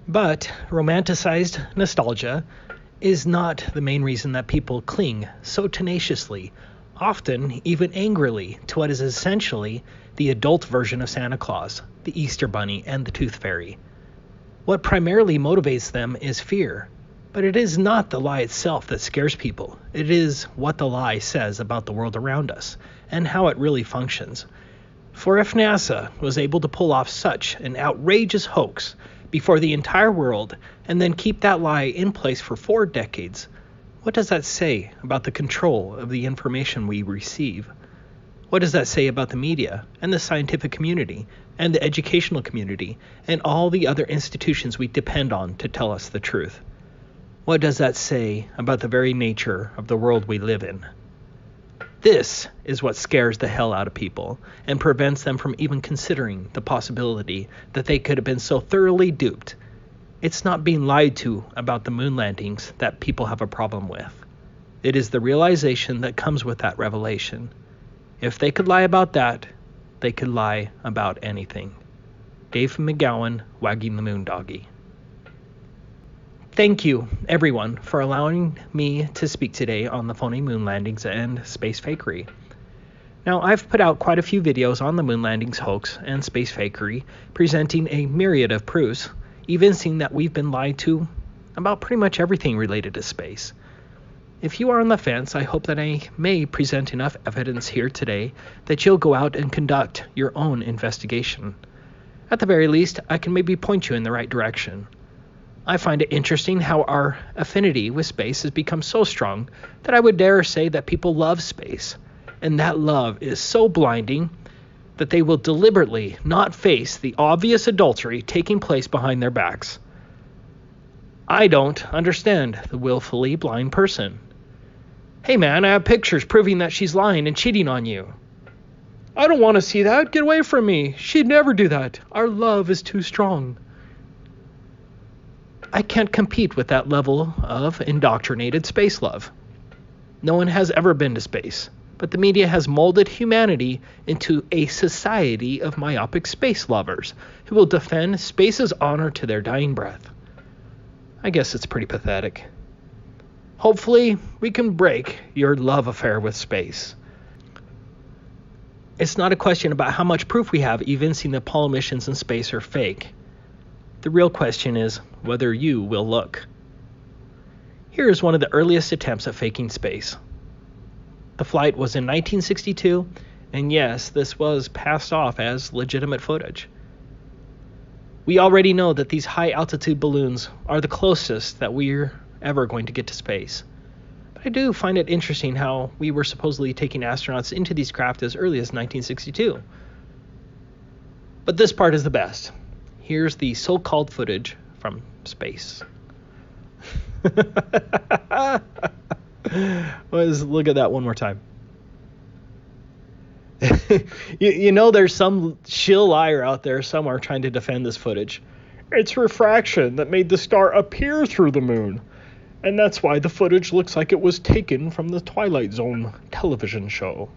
But romanticized nostalgia is not the main reason that people cling so tenaciously, often even angrily, to what is essentially the adult version of Santa Claus, the Easter Bunny, and the Tooth Fairy. What primarily motivates them is fear, but it is not the lie itself that scares people. It is what the lie says about the world around us and how it really functions. For if NASA was able to pull off such an outrageous hoax before the entire world and then keep that lie in place for 4 decades, what does that say about the control of the information we receive? What does that say about the media and the scientific community and the educational community and all the other institutions we depend on to tell us the truth? What does that say about the very nature of the world we live in? This is what scares the hell out of people and prevents them from even considering the possibility that they could have been so thoroughly duped. It's not being lied to about the moon landings that people have a problem with. It is the realization that comes with that revelation. If they could lie about that, they could lie about anything. Dave McGowan, Wagging the Moon Doggy. Thank you, everyone, for allowing me to speak today on the phony moon landings and space fakery. Now, I've put out quite a few videos on the moon landings hoax and space fakery, presenting a myriad of proofs, evincing that we've been lied to about pretty much everything related to space. If you are on the fence, I hope that I may present enough evidence here today that you'll go out and conduct your own investigation. At the very least, I can maybe point you in the right direction. I find it interesting how our affinity with space has become so strong that I would dare say that people love space, and that love is so blinding that they will deliberately not face the obvious adultery taking place behind their backs. I don't understand the willfully blind person. Hey man, I have pictures proving that she's lying and cheating on you. I don't want to see that. Get away from me. She'd never do that. Our love is too strong. I can't compete with that level of indoctrinated space love. No one has ever been to space, but the media has molded humanity into a society of myopic space lovers who will defend space's honor to their dying breath. I guess it's pretty pathetic. Hopefully, we can break your love affair with space. It's not a question about how much proof we have evincing that Apollo missions in space are fake. The real question is whether you will look. Here is one of the earliest attempts at faking space. The flight was in 1962, and yes, this was passed off as legitimate footage. We already know that these high-altitude balloons are the closest that we're ever going to get to space. But I do find it interesting how we were supposedly taking astronauts into these craft as early as 1962. But this part is the best. Here's the so-called footage from space. Let's look at that one more time. you know there's some shill liar out there somewhere trying to defend this footage. It's refraction that made the star appear through the moon. And that's why the footage looks like it was taken from the Twilight Zone television show.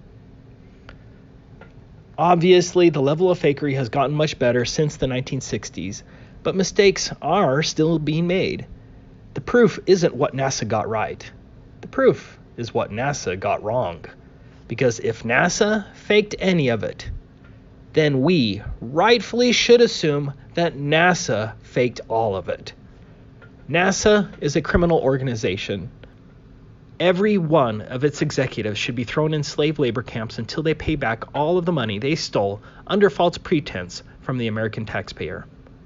Obviously, the level of fakery has gotten much better since the 1960s, but mistakes are still being made. The proof isn't what NASA got right. The proof is what NASA got wrong. Because if NASA faked any of it, then we rightfully should assume that NASA faked all of it. NASA is a criminal organization. Every one of its executives should be thrown in slave labor camps until they pay back all of the money they stole under false pretense from the American taxpayer.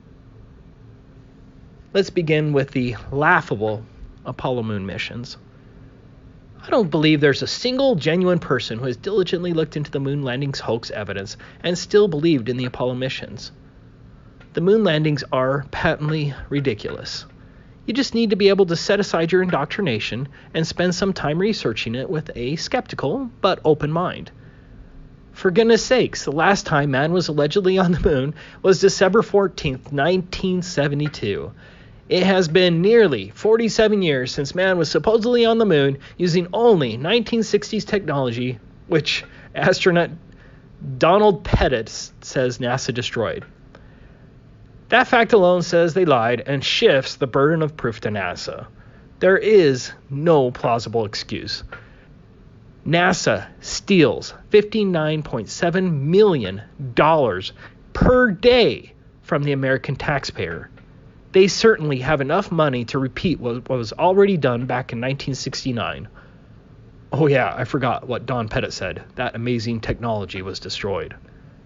Let's begin with the laughable Apollo moon missions. I don't believe there's a single genuine person who has diligently looked into the moon landings hoax evidence and still believed in the Apollo missions. The moon landings are patently ridiculous. You just need to be able to set aside your indoctrination and spend some time researching it with a skeptical but open mind. For goodness sakes, the last time man was allegedly on the moon was December 14th, 1972. It has been nearly 47 years since man was supposedly on the moon using only 1960s technology, which astronaut Donald Pettit says NASA destroyed. That fact alone says they lied and shifts the burden of proof to NASA. There is no plausible excuse. NASA steals $59.7 million per day from the American taxpayer. They certainly have enough money to repeat what was already done back in 1969. Oh yeah, I forgot what Don Pettit said. That amazing technology was destroyed.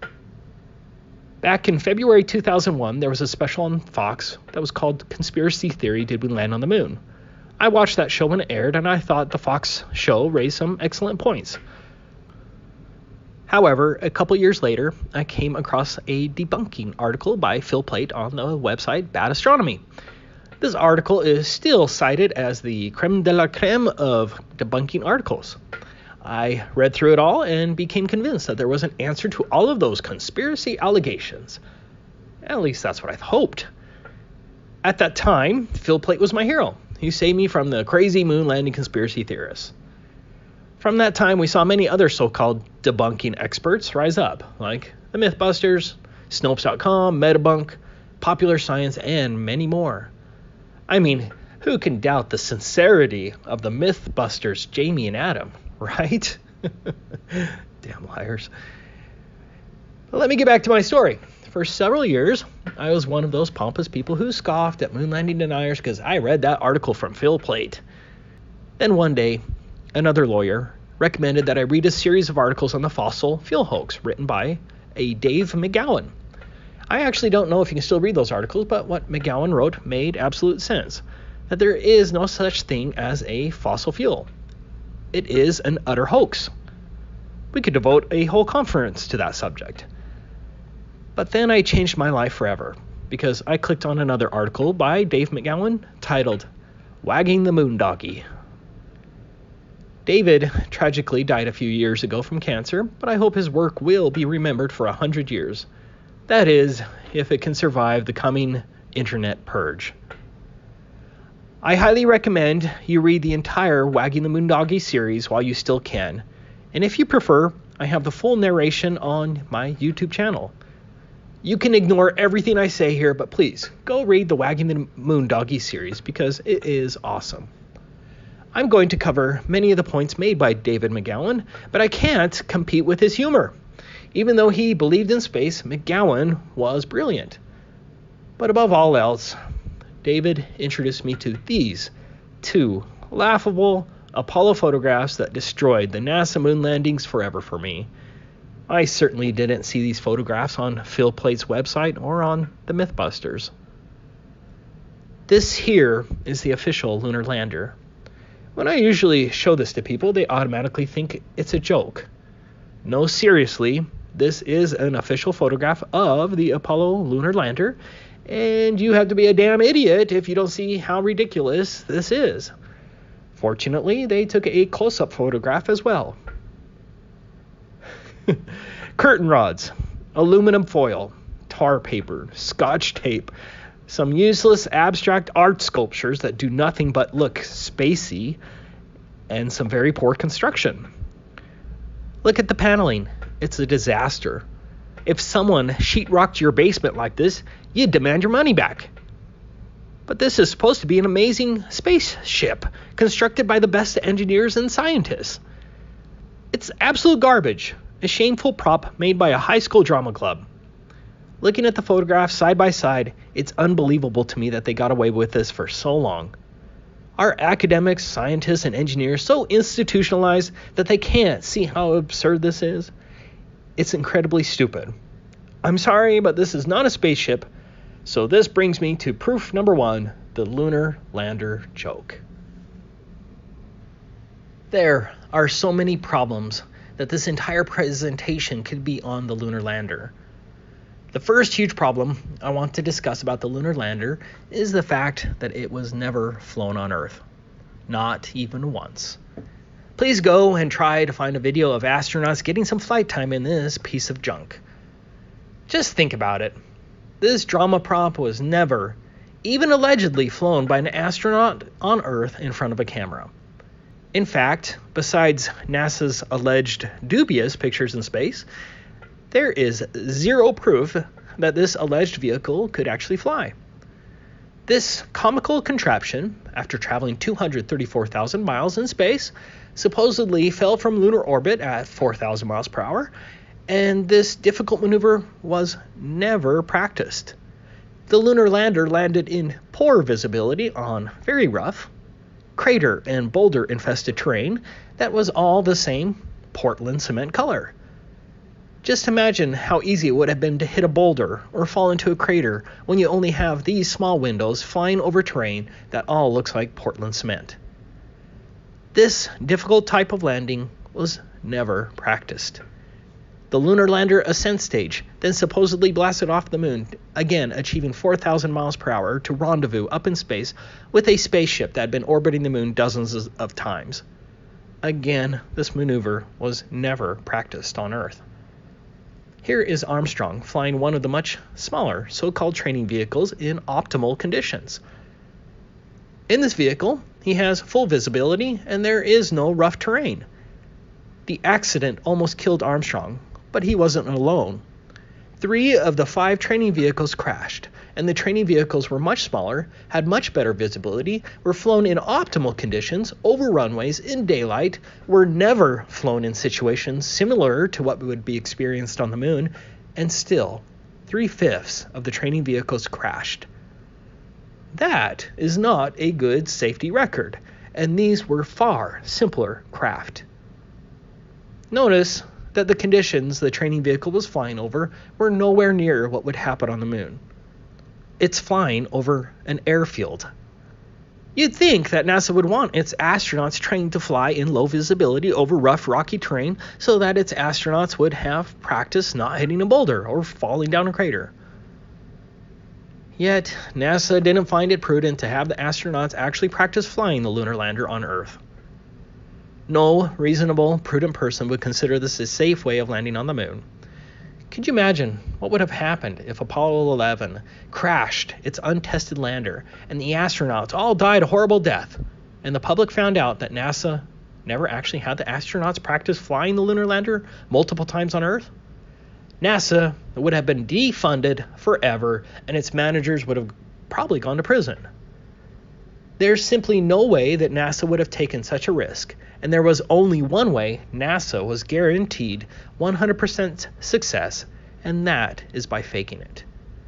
Back in February 2001, there was a special on Fox that was called Conspiracy Theory: Did We Land on the Moon? I watched that show when it aired, and I thought the Fox show raised some excellent points. However, a couple years later, I came across a debunking article by Phil Plait on the website Bad Astronomy. This article is still cited as the creme de la creme of debunking articles. I read through it all and became convinced that there was an answer to all of those conspiracy allegations. At least that's what I hoped. At that time, Phil Plait was my hero. He saved me from the crazy moon landing conspiracy theorists. From that time, we saw many other so-called debunking experts rise up, like the Mythbusters, Snopes.com, Metabunk, Popular Science, and many more. I mean, who can doubt the sincerity of the Mythbusters, Jamie and Adam, right? Damn liars. But let me get back to my story. For several years, I was one of those pompous people who scoffed at moon landing deniers because I read that article from Phil Plait. Then one day, another lawyer recommended that I read a series of articles on the fossil fuel hoax written by a Dave McGowan. I actually don't know if you can still read those articles, but what McGowan wrote made absolute sense, that there is no such thing as a fossil fuel. It is an utter hoax. We could devote a whole conference to that subject. But then I changed my life forever, because I clicked on another article by Dave McGowan titled, Wagging the Moon Doggy. David tragically died a few years ago from cancer, but I hope his work will be remembered for 100 years. That is, if it can survive the coming internet purge. I highly recommend you read the entire Wagging the Moon Doggy series while you still can. And if you prefer, I have the full narration on my YouTube channel. You can ignore everything I say here, but please, go read the Wagging the Moon Doggy series because it is awesome. I'm going to cover many of the points made by David McGowan, but I can't compete with his humor. Even though he believed in space, McGowan was brilliant. But above all else, David introduced me to these two laughable Apollo photographs that destroyed the NASA moon landings forever for me. I certainly didn't see these photographs on Phil Plait's website or on the Mythbusters. This here is the official lunar lander. When I usually show this to people, they automatically think it's a joke. No, seriously, this is an official photograph of the Apollo lunar lander, and you have to be a damn idiot if you don't see how ridiculous this is. Fortunately, they took a close-up photograph as well. Curtain rods, aluminum foil, tar paper, scotch tape, some useless abstract art sculptures that do nothing but look spacey, and some very poor construction. Look at the paneling. It's a disaster. If someone sheetrocked your basement like this, you'd demand your money back. But this is supposed to be an amazing spaceship constructed by the best engineers and scientists. It's absolute garbage. A shameful prop made by a high school drama club. Looking at the photographs side by side, it's unbelievable to me that they got away with this for so long. Are academics, scientists, and engineers so institutionalized that they can't see how absurd this is? It's incredibly stupid. I'm sorry, but this is not a spaceship, so this brings me to proof number 1, the lunar lander joke. There are so many problems that this entire presentation could be on the lunar lander. The first huge problem I want to discuss about the lunar lander is the fact that it was never flown on Earth. Not even once. Please go and try to find a video of astronauts getting some flight time in this piece of junk. Just think about it. This drama prop was never, even allegedly, flown by an astronaut on Earth in front of a camera. In fact, besides NASA's alleged dubious pictures in space, there is zero proof that this alleged vehicle could actually fly. This comical contraption, after traveling 234,000 miles in space, supposedly fell from lunar orbit at 4,000 miles per hour, and this difficult maneuver was never practiced. The lunar lander landed in poor visibility on very rough, crater and boulder infested terrain that was all the same Portland cement color. Just imagine how easy it would have been to hit a boulder or fall into a crater when you only have these small windows flying over terrain that all looks like Portland cement. This difficult type of landing was never practiced. The lunar lander ascent stage then supposedly blasted off the moon, again achieving 4,000 miles per hour to rendezvous up in space with a spaceship that had been orbiting the moon dozens of times. Again, this maneuver was never practiced on Earth. Here is Armstrong flying one of the much smaller so-called training vehicles in optimal conditions. In this vehicle, he has full visibility and there is no rough terrain. The accident almost killed Armstrong, but he wasn't alone. 3 of the 5 training vehicles crashed, and the training vehicles were much smaller, had much better visibility, were flown in optimal conditions, over runways, in daylight, were never flown in situations similar to what would be experienced on the moon, and still, 3/5 of the training vehicles crashed. That is not a good safety record, and these were far simpler craft. Notice that the conditions the training vehicle was flying over were nowhere near what would happen on the moon. It's flying over an airfield. You'd think that NASA would want its astronauts trained to fly in low visibility over rough, rocky terrain so that its astronauts would have practice not hitting a boulder or falling down a crater. Yet, NASA didn't find it prudent to have the astronauts actually practice flying the lunar lander on Earth. No reasonable, prudent person would consider this a safe way of landing on the moon. Could you imagine what would have happened if Apollo 11 crashed its untested lander and the astronauts all died a horrible death, and the public found out that NASA never actually had the astronauts practice flying the lunar lander multiple times on Earth? NASA would have been defunded forever, and its managers would have probably gone to prison. There's simply no way that NASA would have taken such a risk, and there was only one way NASA was guaranteed 100% success, and that is by faking it.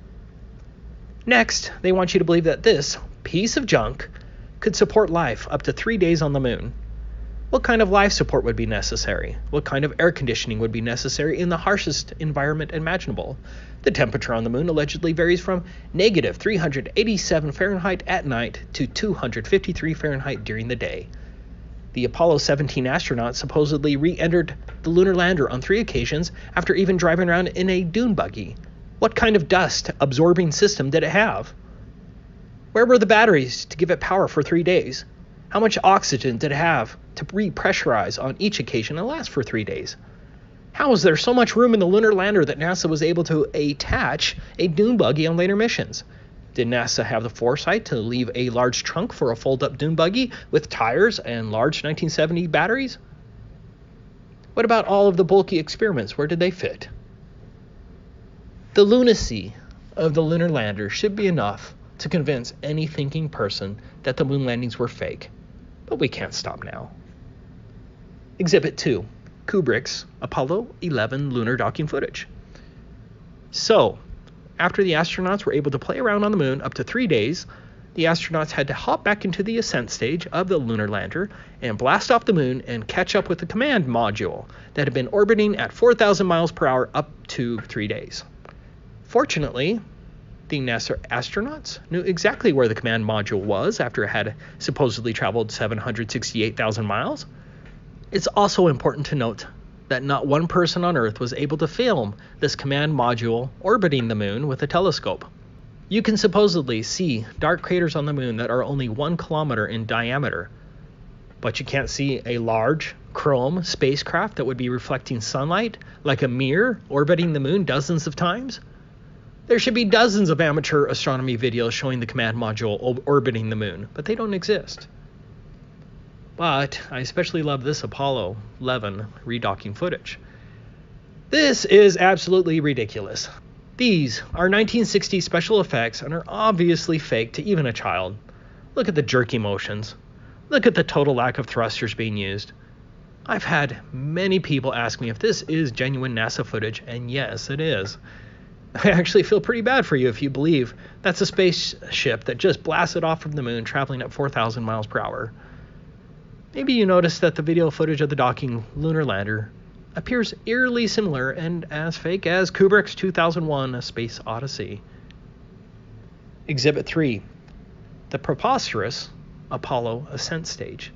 Next, they want you to believe that this piece of junk could support life up to 3 days on the moon. What kind of life support would be necessary? What kind of air conditioning would be necessary in the harshest environment imaginable? The temperature on the moon allegedly varies from negative 387 Fahrenheit at night to 253 Fahrenheit during the day. The Apollo 17 astronauts supposedly re-entered the lunar lander on 3 occasions after even driving around in a dune buggy. What kind of dust-absorbing system did it have? Where were the batteries to give it power for 3 days? How much oxygen did it have to repressurize on each occasion and last for 3 days? How was there so much room in the lunar lander that NASA was able to attach a dune buggy on later missions? Did NASA have the foresight to leave a large trunk for a fold-up dune buggy with tires and large 1970 batteries? What about all of the bulky experiments? Where did they fit? The lunacy of the lunar lander should be enough to convince any thinking person that the moon landings were fake. But we can't stop now. Exhibit 2. Kubrick's Apollo 11 lunar docking footage. So, after the astronauts were able to play around on the moon up to 3 days, the astronauts had to hop back into the ascent stage of the lunar lander and blast off the moon and catch up with the command module that had been orbiting at 4,000 miles per hour up to 3 days. Fortunately, the NASA astronauts knew exactly where the command module was after it had supposedly traveled 768,000 miles. It's also important to note that not one person on Earth was able to film this command module orbiting the moon with a telescope. You can supposedly see dark craters on the moon that are only 1 kilometer in diameter, but you can't see a large chrome spacecraft that would be reflecting sunlight like a mirror orbiting the moon dozens of times. There should be dozens of amateur astronomy videos showing the command module orbiting the moon, but they don't exist. But I especially love this Apollo 11 redocking footage. This is absolutely ridiculous. These are 1960s special effects and are obviously fake to even a child. Look at the jerky motions. Look at the total lack of thrusters being used. I've had many people ask me if this is genuine NASA footage, and yes, it is. I actually feel pretty bad for you if you believe that's a spaceship that just blasted off from the moon traveling at 4,000 miles per hour. Maybe you noticed that the video footage of the docking lunar lander appears eerily similar and as fake as Kubrick's 2001 A Space Odyssey. Exhibit 3. The preposterous Apollo ascent stage.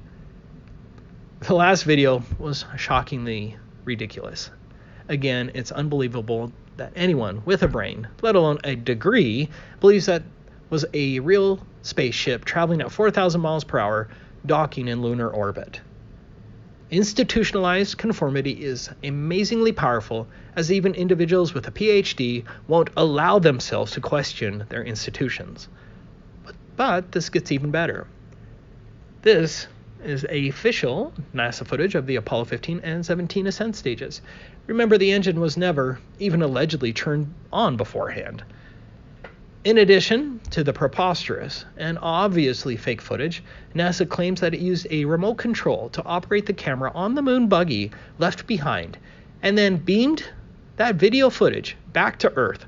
The last video was shockingly ridiculous. Again, it's unbelievable that anyone with a brain, let alone a degree, believes that was a real spaceship traveling at 4,000 miles per hour docking in lunar orbit. Institutionalized conformity is amazingly powerful, as even individuals with a PhD won't allow themselves to question their institutions. But this gets even better. This is official NASA footage of the Apollo 15 and 17 ascent stages. Remember, the engine was never even allegedly turned on beforehand. In addition to the preposterous and obviously fake footage, NASA claims that it used a remote control to operate the camera on the moon buggy left behind, and then beamed that video footage back to Earth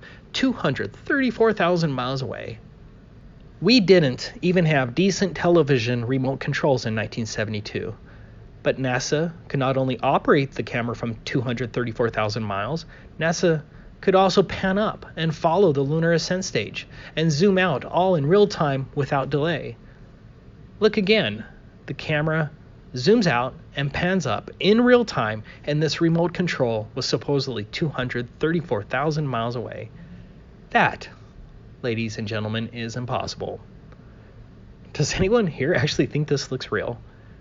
234,000 miles away. We didn't even have decent television remote controls in 1972, but NASA could not only operate the camera from 234,000 miles, NASA could also pan up and follow the lunar ascent stage and zoom out all in real time without delay. Look again, the camera zooms out and pans up in real time, and this remote control was supposedly 234,000 miles away. That, ladies and gentlemen, is impossible. Does anyone here actually think this looks real?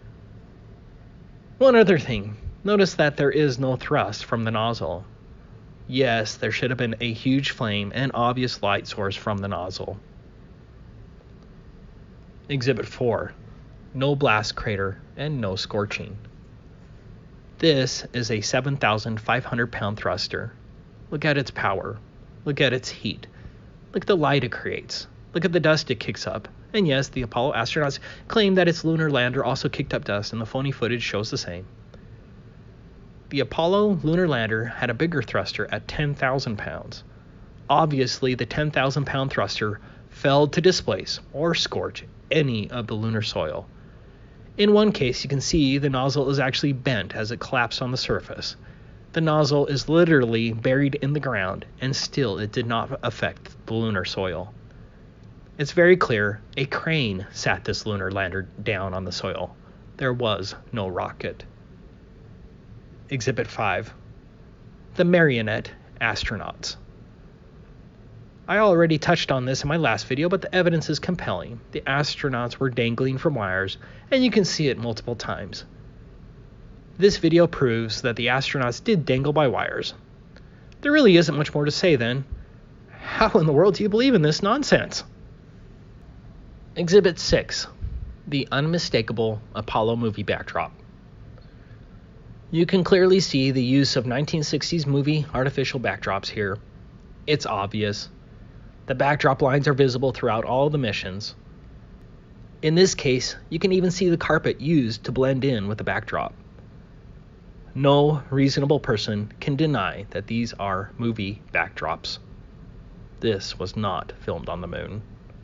One other thing, notice that there is no thrust from the nozzle. Yes, there should have been a huge flame and obvious light source from the nozzle. Exhibit 4. No blast crater and no scorching. This is a 7,500 pound thruster. Look at its power. Look at its heat. Look at the light it creates. Look at the dust it kicks up. And yes, the Apollo astronauts claim that its lunar lander also kicked up dust, and the phony footage shows the same. The Apollo lunar lander had a bigger thruster at 10,000 pounds. Obviously, the 10,000 pound thruster failed to displace or scorch any of the lunar soil. In one case, you can see the nozzle is actually bent as it collapsed on the surface. The nozzle is literally buried in the ground, and still it did not affect the lunar soil. It's very clear a crane sat this lunar lander down on the soil. There was no rocket. Exhibit 5. The marionette astronauts. I already touched on this in my last video, but the evidence is compelling. The astronauts were dangling from wires, and you can see it multiple times. This video proves that the astronauts did dangle by wires. There really isn't much more to say then. How in the world do you believe in this nonsense? Exhibit 6. The unmistakable Apollo movie backdrop. You can clearly see the use of 1960s movie artificial backdrops here. It's obvious. The backdrop lines are visible throughout all the missions. In this case, you can even see the carpet used to blend in with the backdrop. No reasonable person can deny that these are movie backdrops. This was not filmed on the moon.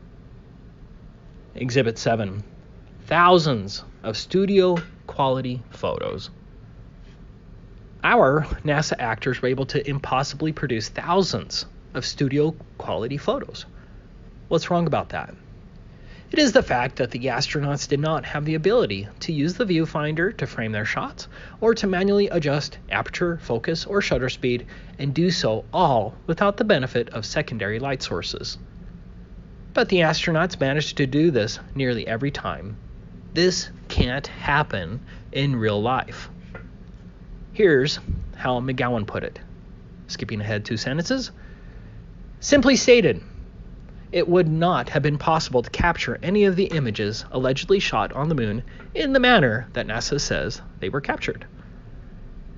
Exhibit 7. Thousands of studio quality photos. Our NASA actors were able to impossibly produce thousands of studio quality photos. What's wrong about that? It is the fact that the astronauts did not have the ability to use the viewfinder to frame their shots, or to manually adjust aperture, focus, or shutter speed, and do so all without the benefit of secondary light sources. But the astronauts managed to do this nearly every time. This can't happen in real life. Here's how McGowan put it, skipping ahead 2 sentences. Simply stated, it would not have been possible to capture any of the images allegedly shot on the moon in the manner that NASA says they were captured.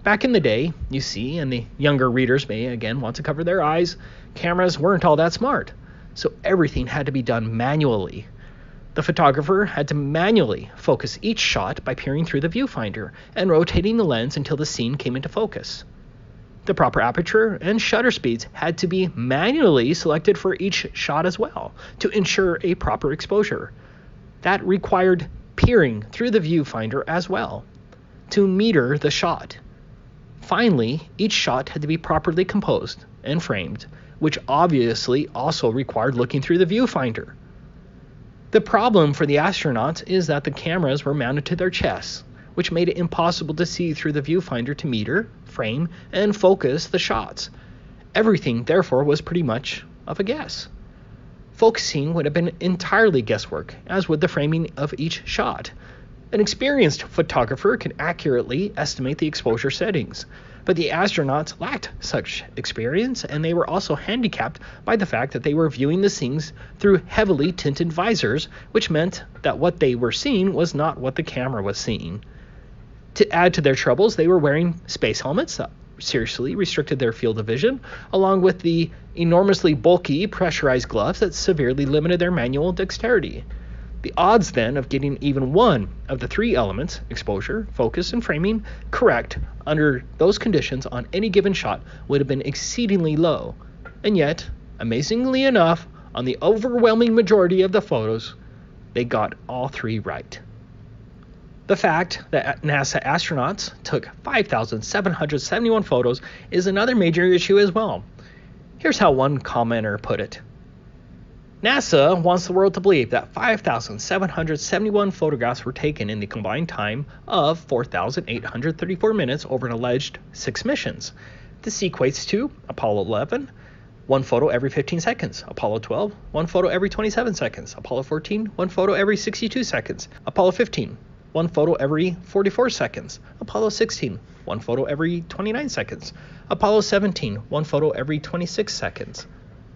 Back in the day, you see, and the younger readers may again want to cover their eyes, cameras weren't all that smart, so everything had to be done manually. The photographer had to manually focus each shot by peering through the viewfinder and rotating the lens until the scene came into focus. The proper aperture and shutter speeds had to be manually selected for each shot as well to ensure a proper exposure. That required peering through the viewfinder as well to meter the shot. Finally, each shot had to be properly composed and framed, which obviously also required looking through the viewfinder. The problem for the astronauts is that the cameras were mounted to their chests, which made it impossible to see through the viewfinder to meter, frame, and focus the shots. Everything, therefore, was pretty much of a guess. Focusing would have been entirely guesswork, as would the framing of each shot. An experienced photographer can accurately estimate the exposure settings, but the astronauts lacked such experience, and they were also handicapped by the fact that they were viewing the scenes through heavily tinted visors, which meant that what they were seeing was not what the camera was seeing. To add to their troubles, they were wearing space helmets that seriously restricted their field of vision, along with the enormously bulky pressurized gloves that severely limited their manual dexterity. The odds then of getting even one of the three elements, exposure, focus, and framing, correct under those conditions on any given shot would have been exceedingly low. And yet, amazingly enough, on the overwhelming majority of the photos, they got all three right. The fact that NASA astronauts took 5,771 photos is another major issue as well. Here's how one commenter put it. NASA wants the world to believe that 5,771 photographs were taken in the combined time of 4,834 minutes over an alleged 6 missions. This equates to Apollo 11, 1 photo every 15 seconds, Apollo 12, 1 photo every 27 seconds, Apollo 14, 1 photo every 62 seconds, Apollo 15, 1 photo every 44 seconds, Apollo 16, 1 photo every 29 seconds, Apollo 17, 1 photo every 26 seconds.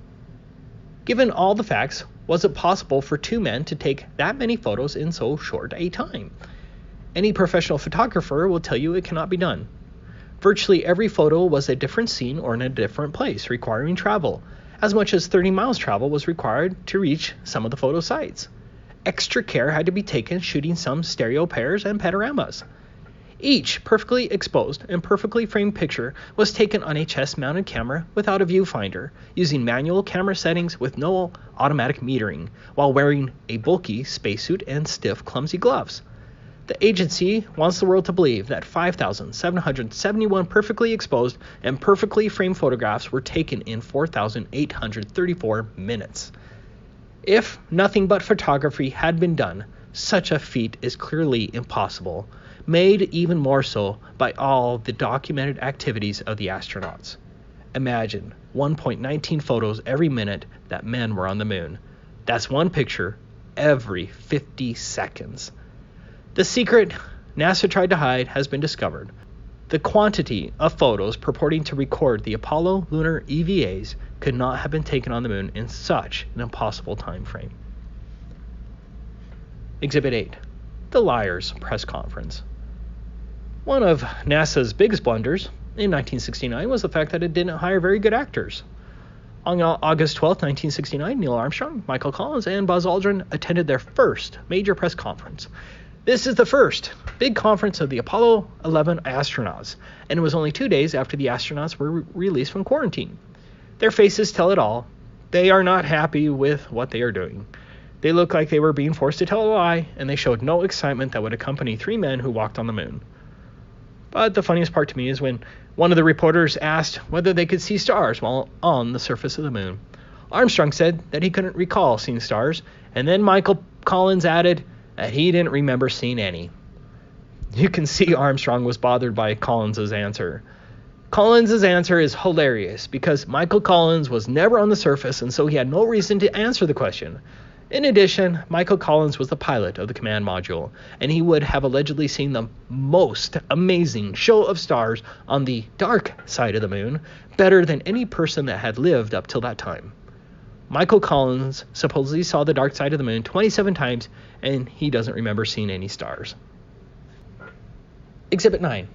Given all the facts, was it possible for two men to take that many photos in so short a time? Any professional photographer will tell you it cannot be done. Virtually every photo was a different scene or in a different place, requiring travel. As much as 30 miles travel was required to reach some of the photo sites. Extra care had to be taken shooting some stereo pairs and panoramas. Each perfectly exposed and perfectly framed picture was taken on a chest-mounted camera without a viewfinder, using manual camera settings with no automatic metering, while wearing a bulky spacesuit and stiff, clumsy gloves. The agency wants the world to believe that 5,771 perfectly exposed and perfectly framed photographs were taken in 4,834 minutes. If nothing but photography had been done, such a feat is clearly impossible, made even more so by all the documented activities of the astronauts. Imagine 1.19 photos every minute that men were on the moon. That's one picture every 50 seconds. The secret NASA tried to hide has been discovered. The quantity of photos purporting to record the Apollo lunar EVAs could not have been taken on the moon in such an impossible time frame. Exhibit 8. The Liars Press Conference. One of NASA's biggest blunders in 1969 was the fact that it didn't hire very good actors. On August 12, 1969, Neil Armstrong, Michael Collins, and Buzz Aldrin attended their first major press conference. This is the first big conference of the Apollo 11 astronauts, and it was only 2 days after the astronauts were released from quarantine. Their faces tell it all. They are not happy with what they are doing. They look like they were being forced to tell a lie, and they showed no excitement that would accompany 3 men who walked on the moon. But the funniest part to me is when one of the reporters asked whether they could see stars while on the surface of the moon. Armstrong said that he couldn't recall seeing stars, and then Michael Collins added that he didn't remember seeing any. You can see Armstrong was bothered by Collins' answer. Collins' answer is hilarious because Michael Collins was never on the surface, and so he had no reason to answer the question. In addition, Michael Collins was the pilot of the command module, and he would have allegedly seen the most amazing show of stars on the dark side of the moon, better than any person that had lived up till that time. Michael Collins supposedly saw the dark side of the moon 27 times, and he doesn't remember seeing any stars. Exhibit 9.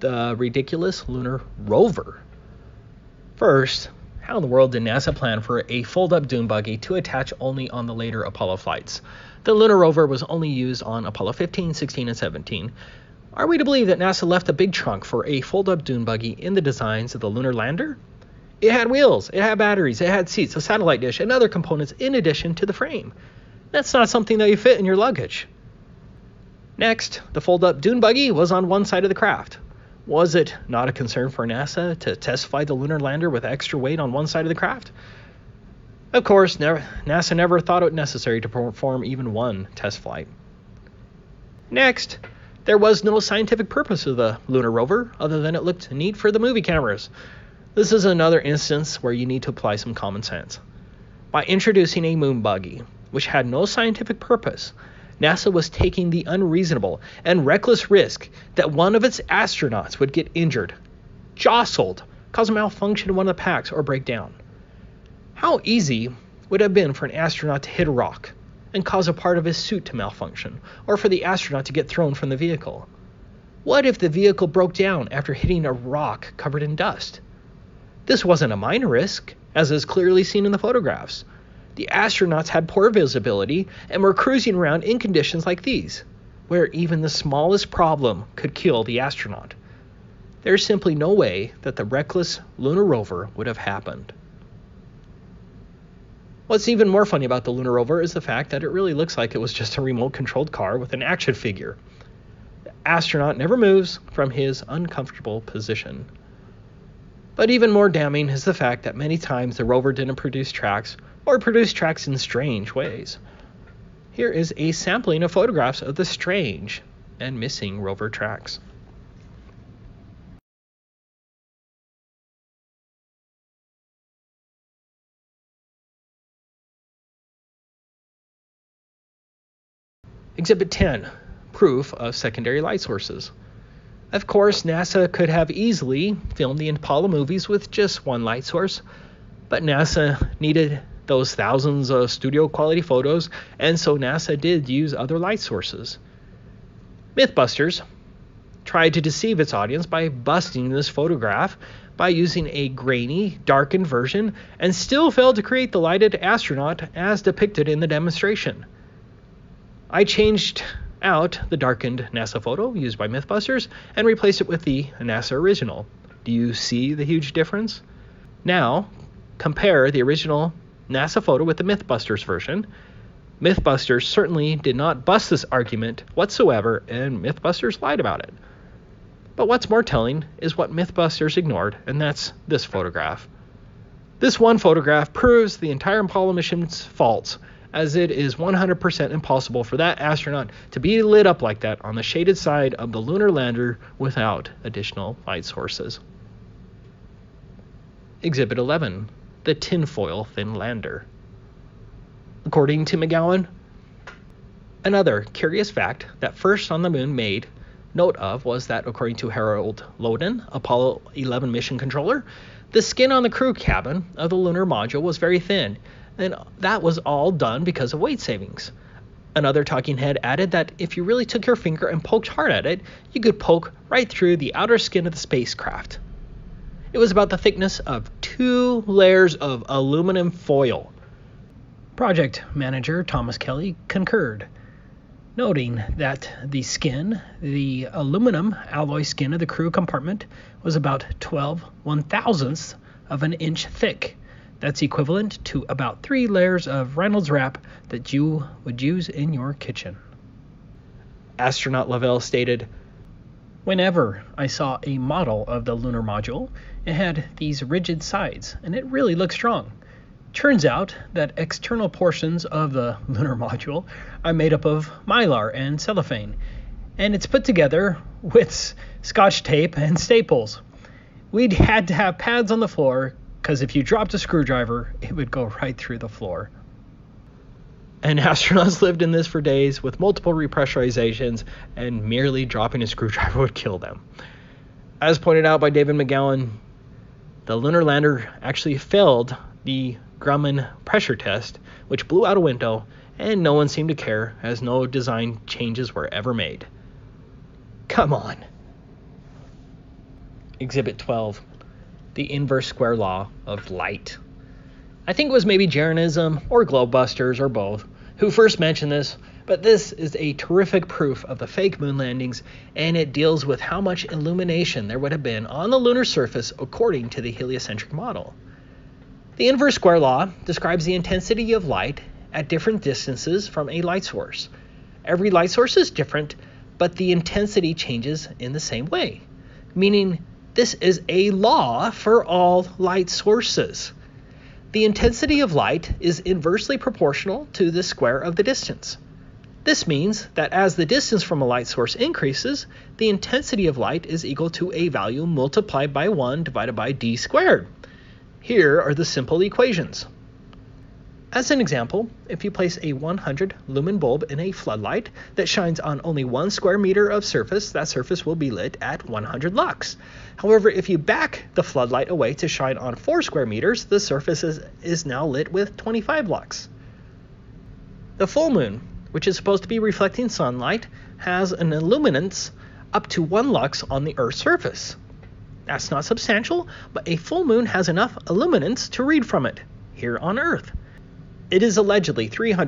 the ridiculous lunar rover. First, how in the world did NASA plan for a fold-up dune buggy to attach only on the later Apollo flights? The lunar rover was only used on Apollo 15, 16, and 17. Are we to believe that NASA left a big trunk for a fold-up dune buggy in the designs of the lunar lander? It had wheels, it had batteries, it had seats, a satellite dish, and other components in addition to the frame. That's not something that you fit in your luggage. Next, the fold-up dune buggy was on one side of the craft. Was it not a concern for NASA to test fly the lunar lander with extra weight on one side of the craft? Of course, NASA never thought it necessary to perform even one test flight. Next, there was no scientific purpose of the lunar rover other than it looked neat for the movie cameras. This is another instance where you need to apply some common sense. By introducing a moon buggy, which had no scientific purpose, NASA was taking the unreasonable and reckless risk that one of its astronauts would get injured, jostled, cause a malfunction in one of the packs, or break down. How easy would it have been for an astronaut to hit a rock and cause a part of his suit to malfunction, or for the astronaut to get thrown from the vehicle? What if the vehicle broke down after hitting a rock covered in dust? This wasn't a minor risk, as is clearly seen in the photographs. The astronauts had poor visibility and were cruising around in conditions like these, where even the smallest problem could kill the astronaut. There's simply no way that the reckless lunar rover would have happened. What's even more funny about the lunar rover is the fact that it really looks like it was just a remote-controlled car with an action figure. The astronaut never moves from his uncomfortable position. But even more damning is the fact that many times the rover didn't produce tracks, or produce tracks in strange ways. Here is a sampling of photographs of the strange and missing rover tracks. Exhibit 10, proof of secondary light sources. Of course, NASA could have easily filmed the Apollo movies with just one light source, but NASA needed those thousands of studio quality photos, and so NASA did use other light sources. Mythbusters tried to deceive its audience by busting this photograph by using a grainy, darkened version, and still failed to create the lighted astronaut as depicted in the demonstration. I changed out the darkened NASA photo used by Mythbusters and replaced it with the NASA original. Do you see the huge difference? Now, compare the original NASA photo with the Mythbusters version. Mythbusters certainly did not bust this argument whatsoever, and Mythbusters lied about it. But what's more telling is what Mythbusters ignored, and that's this photograph. This one photograph proves the entire Apollo mission's faults, as it is 100% impossible for that astronaut to be lit up like that on the shaded side of the lunar lander without additional light sources. Exhibit 11, the tinfoil thin lander. According to McGowan, another curious fact that First on the Moon made note of was that, according to Harold Loden, Apollo 11 mission controller, the skin on the crew cabin of the lunar module was very thin, and that was all done because of weight savings. Another talking head added that if you really took your finger and poked hard at it, you could poke right through the outer skin of the spacecraft. It was about the thickness of 2 layers of aluminum foil. Project manager Thomas Kelly concurred, noting that the aluminum alloy skin of the crew compartment was about 12 1/1000ths of an inch thick. That's equivalent to about 3 layers of Reynolds wrap that you would use in your kitchen. Astronaut Lavelle stated, "Whenever I saw a model of the lunar module, it had these rigid sides, and it really looked strong. Turns out that external portions of the lunar module are made up of mylar and cellophane, and it's put together with scotch tape and staples. We'd had to have pads on the floor, because if you dropped a screwdriver, it would go right through the floor." And astronauts lived in this for days with multiple repressurizations, and merely dropping a screwdriver would kill them. As pointed out by David McGowan, the lunar lander actually failed the Grumman pressure test, which blew out a window, and no one seemed to care, as no design changes were ever made. Come on. Exhibit 12, the inverse square law of light. I think it was maybe Jeranism or Globebusters or both who first mentioned this, but this is a terrific proof of the fake moon landings, and it deals with how much illumination there would have been on the lunar surface according to the heliocentric model. The inverse square law describes the intensity of light at different distances from a light source. Every light source is different, but the intensity changes in the same way, meaning this is a law for all light sources. The intensity of light is inversely proportional to the square of the distance. This means that as the distance from a light source increases, the intensity of light is equal to a value multiplied by 1 divided by d squared. Here are the simple equations. As an example, if you place a 100 lumen bulb in a floodlight that shines on only 1 square meter of surface, that surface will be lit at 100 lux. However, if you back the floodlight away to shine on 4 square meters, the surface is now lit with 25 lux. The full moon, which is supposed to be reflecting sunlight, has an illuminance up to 1 lux on the Earth's surface. That's not substantial, but a full moon has enough illuminance to read from it here on Earth. It is allegedly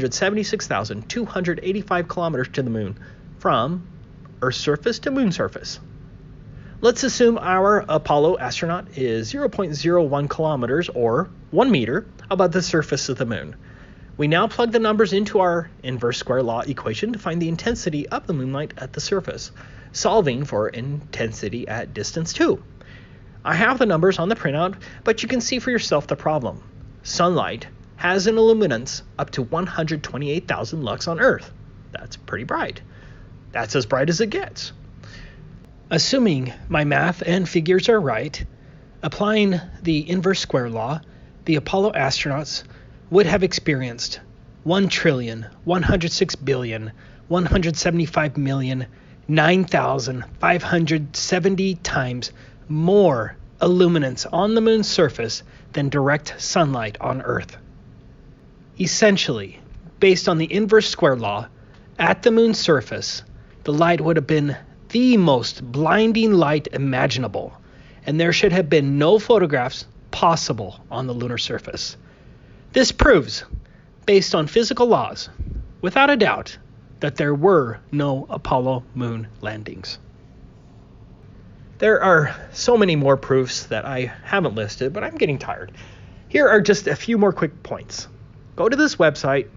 376,285 kilometers to the moon, from Earth's surface to moon surface. Let's assume our Apollo astronaut is 0.01 kilometers, or 1 meter, above the surface of the moon. We now plug the numbers into our inverse square law equation to find the intensity of the moonlight at the surface, solving for intensity at distance 2. I have the numbers on the printout, but you can see for yourself the problem. Sunlight has an illuminance up to 128,000 lux on Earth. That's pretty bright. That's as bright as it gets. Assuming my math and figures are right, applying the inverse square law, the Apollo astronauts would have experienced 1,106,175,009,570 times more illuminance on the moon's surface than direct sunlight on Earth. Essentially, based on the inverse square law, at the moon's surface, the light would have been the most blinding light imaginable, and there should have been no photographs possible on the lunar surface. This proves, based on physical laws, without a doubt, that there were no Apollo moon landings. There are so many more proofs that I haven't listed, but I'm getting tired. Here are just a few more quick points. Go to this website,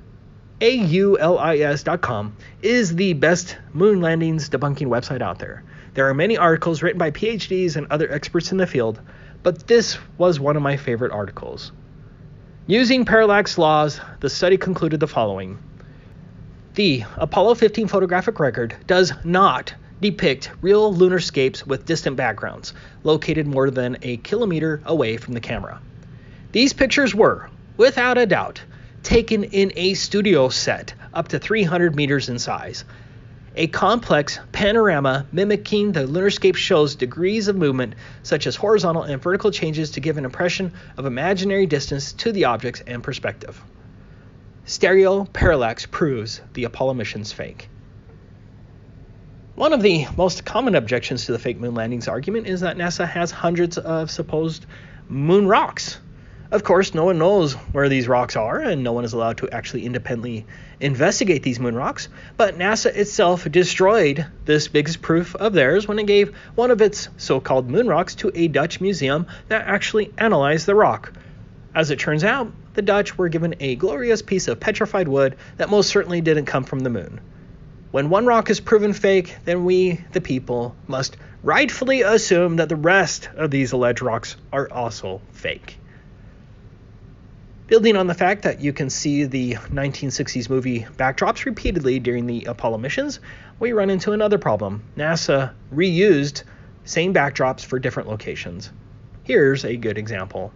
aulis.com, is the best moon landings debunking website out there. There are many articles written by PhDs and other experts in the field, but this was one of my favorite articles. Using parallax laws, the study concluded the following. The Apollo 15 photographic record does not depict real lunarscapes with distant backgrounds, located more than a kilometer away from the camera. These pictures were, without a doubt, taken in a studio set up to 300 meters in size. A complex panorama mimicking the lunarscape shows degrees of movement, such as horizontal and vertical changes, to give an impression of imaginary distance to the objects and perspective. Stereo parallax proves the Apollo mission's fake. One of the most common objections to the fake moon landings argument is that NASA has hundreds of supposed moon rocks. Of course, no one knows where these rocks are, and no one is allowed to actually independently investigate these moon rocks, but NASA itself destroyed this biggest proof of theirs when it gave one of its so-called moon rocks to a Dutch museum that actually analyzed the rock. As it turns out, the Dutch were given a glorious piece of petrified wood that most certainly didn't come from the moon. When one rock is proven fake, then we, the people, must rightfully assume that the rest of these alleged rocks are also fake. Building on the fact that you can see the 1960s movie backdrops repeatedly during the Apollo missions, we run into another problem. NASA reused same backdrops for different locations. Here's a good example.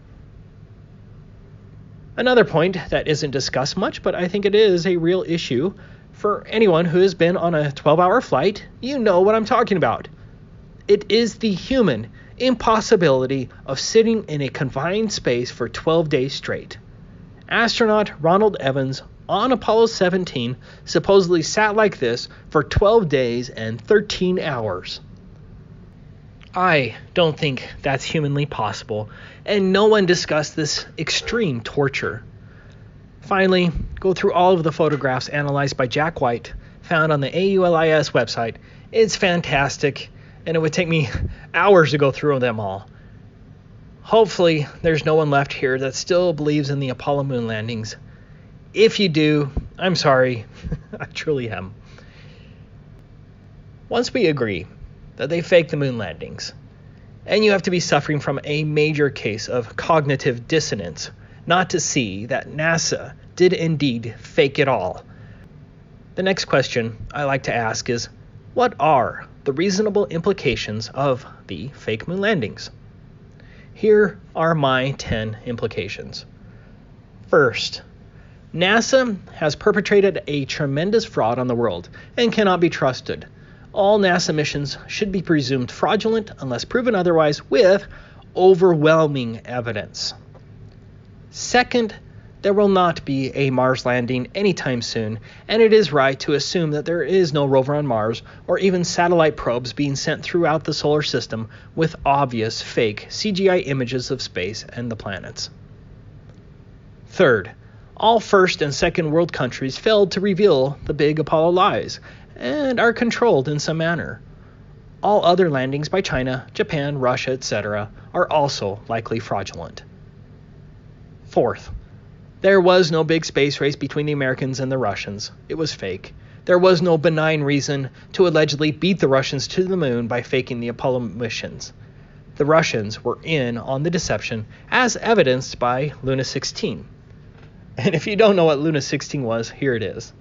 Another point that isn't discussed much, but I think it is a real issue for anyone who has been on a 12-hour flight, you know what I'm talking about. It is the human impossibility of sitting in a confined space for 12 days straight. Astronaut Ronald Evans on Apollo 17 supposedly sat like this for 12 days and 13 hours. I don't think that's humanly possible, and no one discussed this extreme torture. Finally, go through all of the photographs analyzed by Jack White, found on the AULIS website. It's fantastic, and it would take me hours to go through them all. Hopefully, there's no one left here that still believes in the Apollo moon landings. If you do, I'm sorry. I truly am. Once we agree that they faked the moon landings, and you have to be suffering from a major case of cognitive dissonance not to see that NASA did indeed fake it all, the next question I like to ask is, what are the reasonable implications of the fake moon landings? Here are my 10 implications. First, NASA has perpetrated a tremendous fraud on the world and cannot be trusted. All NASA missions should be presumed fraudulent unless proven otherwise with overwhelming evidence. Second, there will not be a Mars landing anytime soon, and it is right to assume that there is no rover on Mars or even satellite probes being sent throughout the solar system with obvious fake CGI images of space and the planets. Third, all first and second world countries failed to reveal the big Apollo lies and are controlled in some manner. All other landings by China, Japan, Russia, etc. are also likely fraudulent. Fourth, there was no big space race between the Americans and the Russians. It was fake. There was no benign reason to allegedly beat the Russians to the moon by faking the Apollo missions. The Russians were in on the deception, as evidenced by Luna 16. And if you don't know what Luna 16 was, here it is.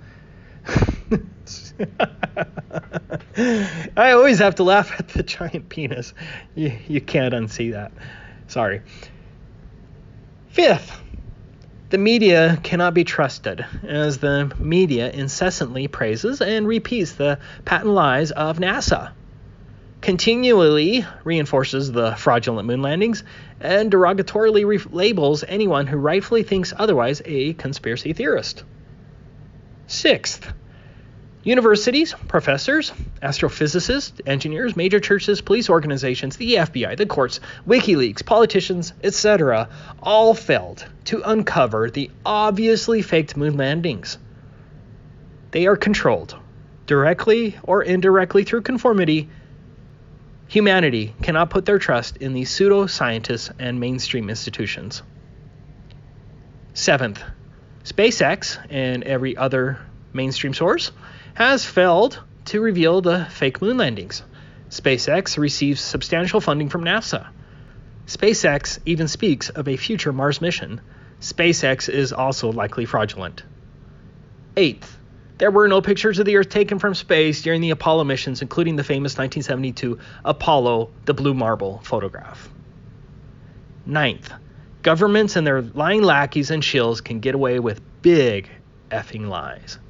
I always have to laugh at the giant penis. You can't unsee that. Sorry. Fifth, the media cannot be trusted, as the media incessantly praises and repeats the patent lies of NASA, continually reinforces the fraudulent moon landings, and derogatorily labels anyone who rightfully thinks otherwise a conspiracy theorist. Sixth, universities, professors, astrophysicists, engineers, major churches, police organizations, the FBI, the courts, WikiLeaks, politicians, etc. all failed to uncover the obviously faked moon landings. They are controlled, directly or indirectly through conformity. Humanity cannot put their trust in these pseudo-scientists and mainstream institutions. Seventh, SpaceX and every other mainstream source has failed to reveal the fake moon landings. SpaceX receives substantial funding from NASA. SpaceX even speaks of a future Mars mission. SpaceX is also likely fraudulent. Eighth, there were no pictures of the Earth taken from space during the Apollo missions, including the famous 1972 Apollo, the Blue Marble photograph. Ninth, governments and their lying lackeys and shills can get away with big effing lies.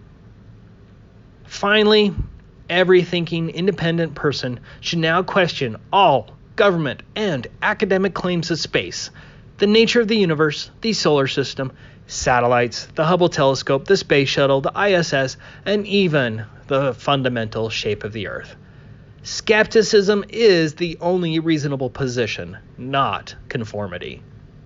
Finally, every thinking independent person should now question all government and academic claims of space, the nature of the universe, the solar system, satellites, the Hubble telescope, the space shuttle, the ISS, and even the fundamental shape of the Earth. Skepticism is the only reasonable position, not conformity.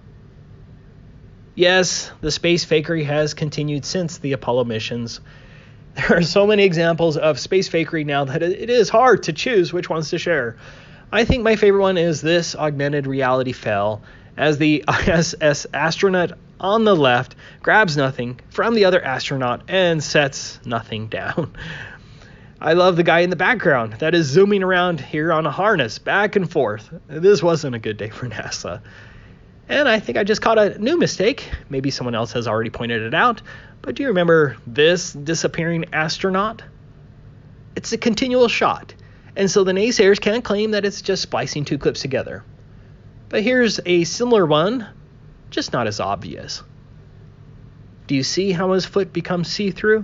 Yes, the space fakery has continued since the Apollo missions. There are so many examples of space fakery now that it is hard to choose which ones to share. I think my favorite one is this augmented reality fail, as the ISS astronaut on the left grabs nothing from the other astronaut and sets nothing down. I love the guy in the background that is zooming around here on a harness back and forth. This wasn't a good day for NASA. And I think I just caught a new mistake. Maybe someone else has already pointed it out. But do you remember this disappearing astronaut? It's a continual shot. And so the naysayers can't claim that it's just splicing two clips together. But here's a similar one, just not as obvious. Do you see how his foot becomes see-through?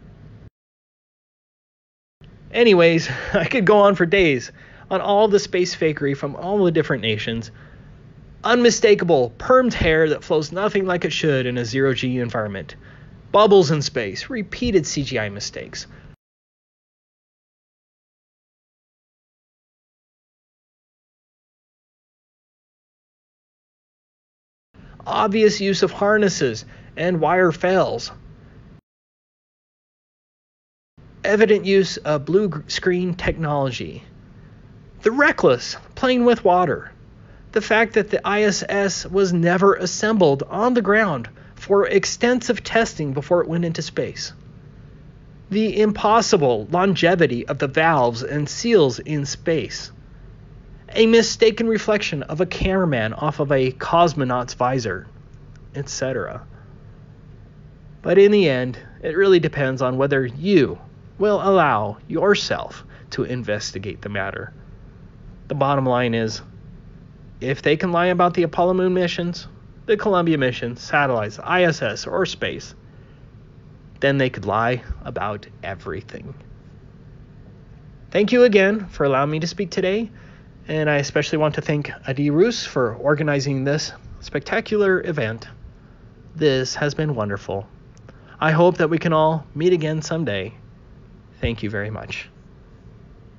Anyways, I could go on for days on all the space fakery from all the different nations. Unmistakable, permed hair that flows nothing like it should in a zero-G environment. Bubbles in space, repeated CGI mistakes. obvious use of harnesses and wire fails, evident use of blue screen technology, the reckless playing with water, the fact that the ISS was never assembled on the ground for extensive testing before it went into space, the impossible longevity of the valves and seals in space, a mistaken reflection of a cameraman off of a cosmonaut's visor, etc. But in the end, it really depends on whether you will allow yourself to investigate the matter. The bottom line is, if they can lie about the Apollo moon missions, the Columbia mission, satellites, ISS, or space, then they could lie about everything. Thank you again for allowing me to speak today, and I especially want to thank Adi Roos for organizing this spectacular event. This has been wonderful. I hope that we can all meet again someday. Thank you very much.